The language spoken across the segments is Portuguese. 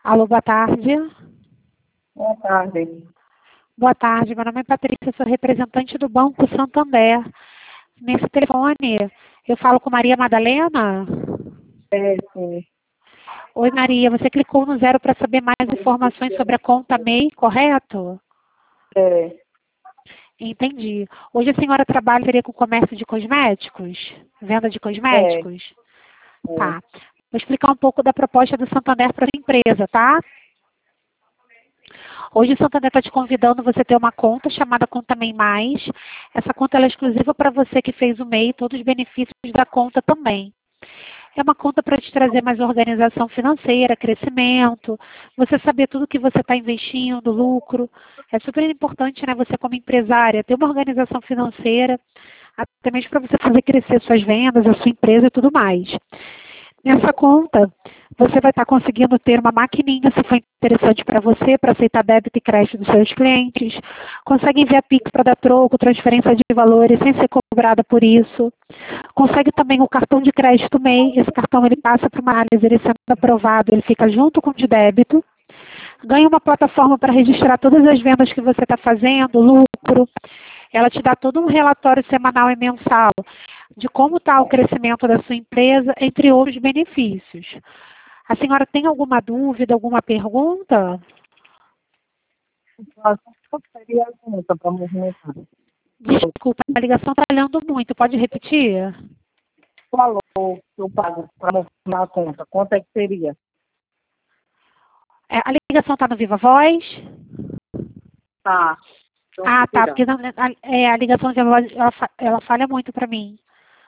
Alô, boa tarde. Boa tarde. Boa tarde, meu nome é Patrícia, sou representante do Banco Santander. Nesse telefone, eu falo com Maria Madalena? Sim. Oi, Maria, você clicou no 0 para saber mais informações sobre a conta MEI, correto? É. Entendi. Hoje a senhora trabalha com comércio de cosméticos? Venda de cosméticos? Tá. Vou explicar um pouco da proposta do Santander para a empresa, tá? Hoje o Santander está te convidando você ter uma conta chamada Conta MEI Mais. Essa conta ela é exclusiva para você que fez o MEI, todos os benefícios da conta também. É uma conta para te trazer mais organização financeira, crescimento, você saber tudo que você está investindo, lucro. É super importante, né, você como empresária, ter uma organização financeira, até mesmo para você fazer crescer suas vendas, a sua empresa e tudo mais. Nessa conta, você vai estar conseguindo ter uma maquininha, se for interessante para você, para aceitar débito e crédito dos seus clientes. Consegue enviar Pix para dar troco, transferência de valores sem ser cobrada por isso. Consegue também o cartão de crédito MEI. Esse cartão ele passa para uma análise, ele sendo aprovado, ele fica junto com o de débito. Ganha uma plataforma para registrar todas as vendas que você está fazendo, lucro. Ela te dá todo um relatório semanal e mensal de como está o crescimento da sua empresa, entre outros benefícios. A senhora tem alguma dúvida, alguma pergunta? Qual seria a conta para movimentar? Desculpa, a ligação está falhando muito. Pode repetir? O valor que eu pago para movimentar a conta, quanto é que seria? A ligação está no Viva Voz? Tá. Então, Ah, tá. Porque a ligação no Viva Voz, ela falha muito para mim.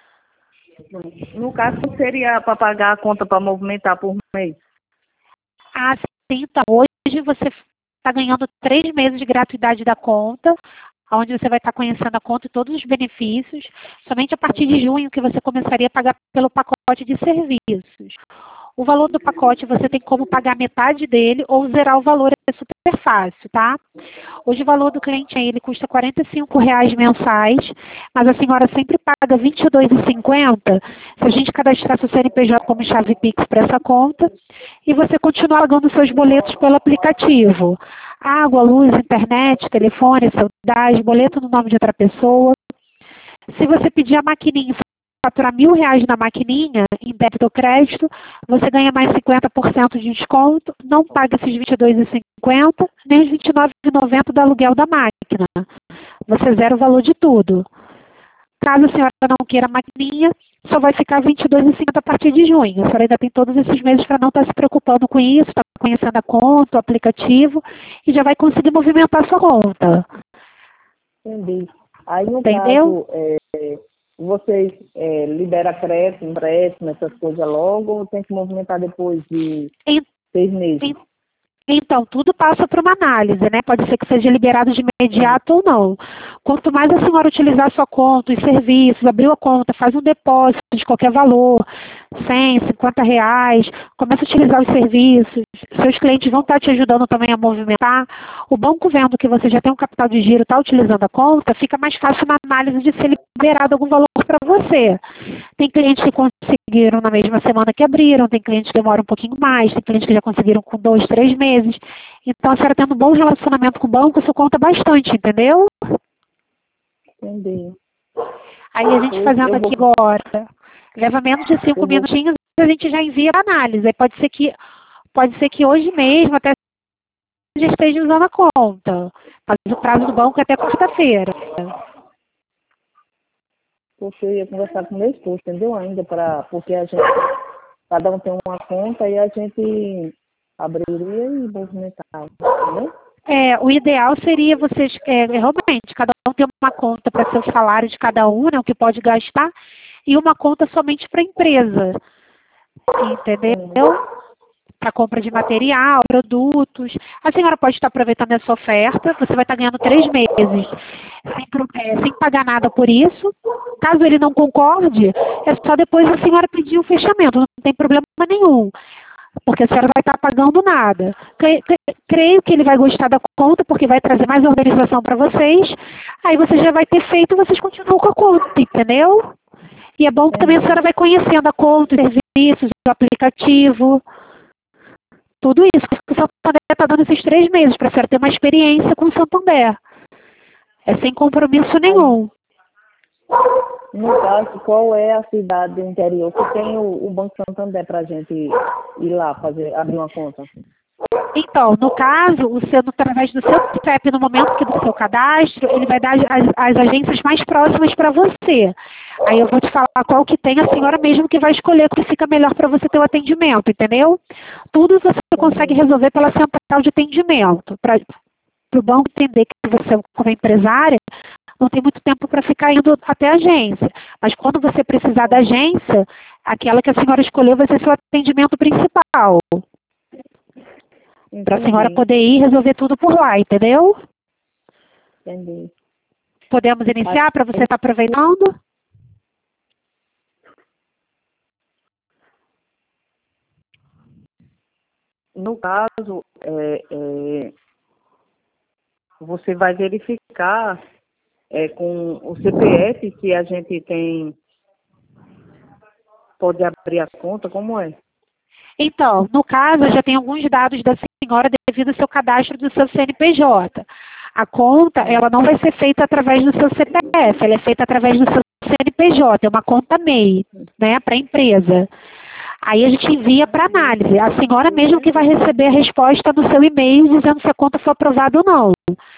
No caso, seria para pagar a conta para movimentar por mês? Ah, sim. Então, hoje você está ganhando 3 meses de gratuidade da conta, onde você vai estar conhecendo a conta e todos os benefícios. Somente a partir de junho que você começaria a pagar pelo pacote de serviços. O valor do pacote você tem como pagar metade dele ou zerar o valor, é super fácil, tá? Hoje o valor do cliente aí, ele custa R$ 45,00 mensais, mas a senhora sempre paga R$ 22,50 se a gente cadastrar seu CNPJ como chave Pix para essa conta e você continuar pagando seus boletos pelo aplicativo. Água, luz, internet, telefone, saudade, boleto no nome de outra pessoa. Se você pedir a maquininha, faturar R$ 1.000 na maquininha, em débito ou crédito, você ganha mais 50% de desconto, não paga esses R$ 22,50, nem os R$ 29,90 do aluguel da máquina. Você zera o valor de tudo. Caso a senhora não queira a maquininha, só vai ficar R$ 22,50 a partir de junho. A senhora ainda tem todos esses meses para não estar se preocupando com isso, está conhecendo a conta, o aplicativo, e já vai conseguir movimentar a sua conta. Entendi. Aí, no Entendeu? caso, vocês liberam crédito, empréstimo, essas coisas logo, ou tem que movimentar depois de 6 meses? Então, tudo passa por uma análise, né? Pode ser que seja liberado de imediato ou não. Quanto mais a senhora utilizar a sua conta, os serviços, abriu a conta, faz um depósito de qualquer valor, R$ 100, R$ 50, começa a utilizar os serviços, seus clientes vão estar te ajudando também a movimentar. O banco vendo que você já tem um capital de giro, está utilizando a conta, fica mais fácil na análise de ser liberado algum valor para você. Tem clientes que conseguiram na mesma semana que abriram, tem clientes que demoram um pouquinho mais, tem clientes que já conseguiram com 2, 3 meses. Então, a senhora tendo um bom relacionamento com o banco, isso conta bastante, entendeu? Entendi. Aí a gente fazendo aqui agora, leva menos de 5 minutinhos e a gente já envia a análise. Aí pode ser que hoje mesmo até já esteja usando a conta. Mas o prazo do banco é até quarta-feira. Porque eu ia conversar com o meu esposo, entendeu? Ainda porque a gente, cada um tem uma conta e a gente abriria e movimentava, entendeu? O ideal seria vocês, realmente, cada um ter uma conta para ser o salário de cada um, né, o que pode gastar, e uma conta somente para a empresa, entendeu? Para compra de material, produtos. A senhora pode estar aproveitando essa oferta, você vai estar ganhando 3 meses sem pagar nada por isso. Caso ele não concorde, é só depois a senhora pedir o fechamento, não tem problema nenhum, porque a senhora vai estar pagando nada. Creio que ele vai gostar da conta, porque vai trazer mais organização para vocês. Aí você já vai ter feito, vocês continuam com a conta, entendeu? E é bom que também a senhora vai conhecendo a conta, os serviços, o aplicativo. Tudo isso que Santander está dando esses 3 meses para a senhora ter uma experiência com o Santander. É sem compromisso nenhum. No caso, qual é a cidade do interior que tem o Banco Santander para a gente ir lá abrir uma conta? Então, no caso, através do seu CEP, no momento do seu cadastro, ele vai dar as agências mais próximas para você. Aí eu vou te falar qual que tem, a senhora mesmo que vai escolher que fica melhor para você ter o atendimento, entendeu? Tudo você consegue resolver pela central de atendimento. Para o banco entender que você, como empresária, não tem muito tempo para ficar indo até a agência. Mas quando você precisar da agência, aquela que a senhora escolheu vai ser seu atendimento principal. Para a senhora poder ir resolver tudo por lá, entendeu? Entendi. Podemos iniciar para você estar aproveitando? No caso, você vai verificar com o CPF que a gente pode abrir a conta, como é? Então, no caso, eu já tenho alguns dados da senhora devido ao seu cadastro do seu CNPJ. A conta, ela não vai ser feita através do seu CPF, ela é feita através do seu CNPJ, é uma conta MEI, né, para a empresa. Aí a gente envia para análise. A senhora mesmo que vai receber a resposta no seu e-mail dizendo se a conta foi aprovada ou não.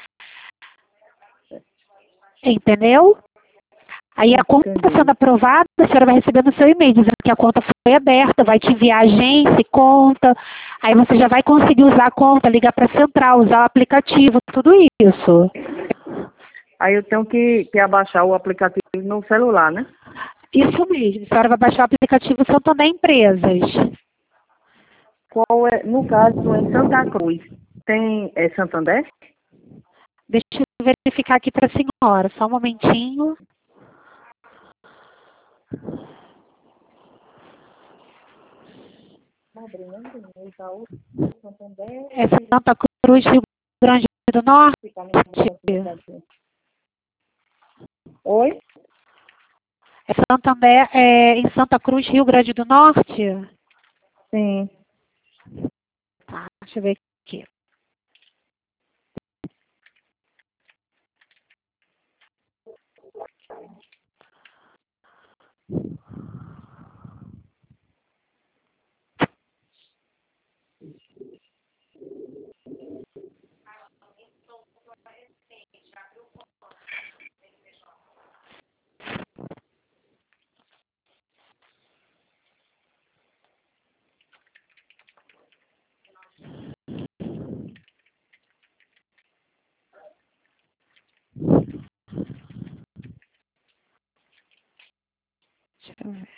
Entendeu? Aí a conta sendo aprovada, a senhora vai receber no seu e-mail, dizendo que a conta foi aberta, vai te enviar agência e conta. Aí você já vai conseguir usar a conta, ligar para a central, usar o aplicativo, tudo isso. Aí eu tenho que abaixar o aplicativo no celular, né? Isso mesmo, a senhora vai baixar o aplicativo Santander Empresas. Qual é, no caso, em Santa Cruz, tem Santander? Deixa eu verificar aqui para a senhora, só um momentinho. É Santa Cruz, Rio Grande do Norte? Oi? É Santander, em Santa Cruz, Rio Grande do Norte? Sim. Tá, deixa eu ver aqui. Deixa eu ver.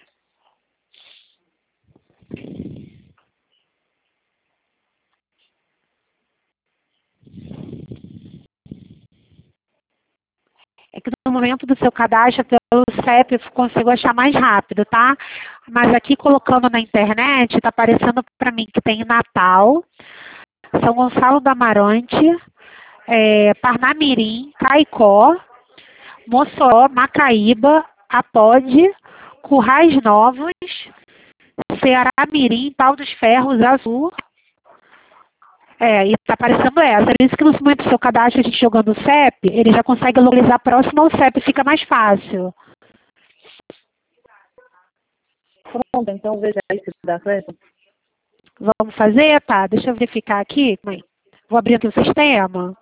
É que no momento do seu cadastro, pelo CEP, eu consigo achar mais rápido, tá? Mas aqui colocando na internet, está aparecendo para mim que tem Natal, São Gonçalo do Amarante, Parnamirim, Caicó, Mossoró, Macaíba, Apode, Currais Novos, Ceará Mirim, Pau dos Ferros, Azul. E está aparecendo essa. Por isso que no momento do seu cadastro, a gente jogando o CEP, ele já consegue localizar próximo ao CEP, fica mais fácil. Pronto, então veja aí se dá certo. Vamos fazer? Tá, deixa eu verificar aqui, mãe. Vou abrir aqui o sistema.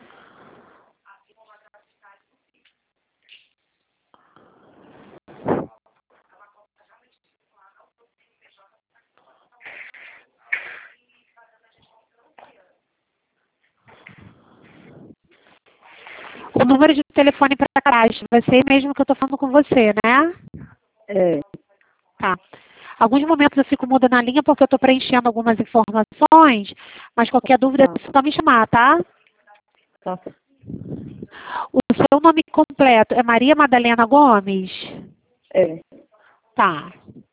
O número de telefone para cadastro vai ser mesmo que eu estou falando com você, né? Tá. Alguns momentos eu fico muda na linha porque eu estou preenchendo algumas informações, mas qualquer dúvida é só me chamar, tá? Tá. O seu nome completo é Maria Madalena Gomes? É. Tá.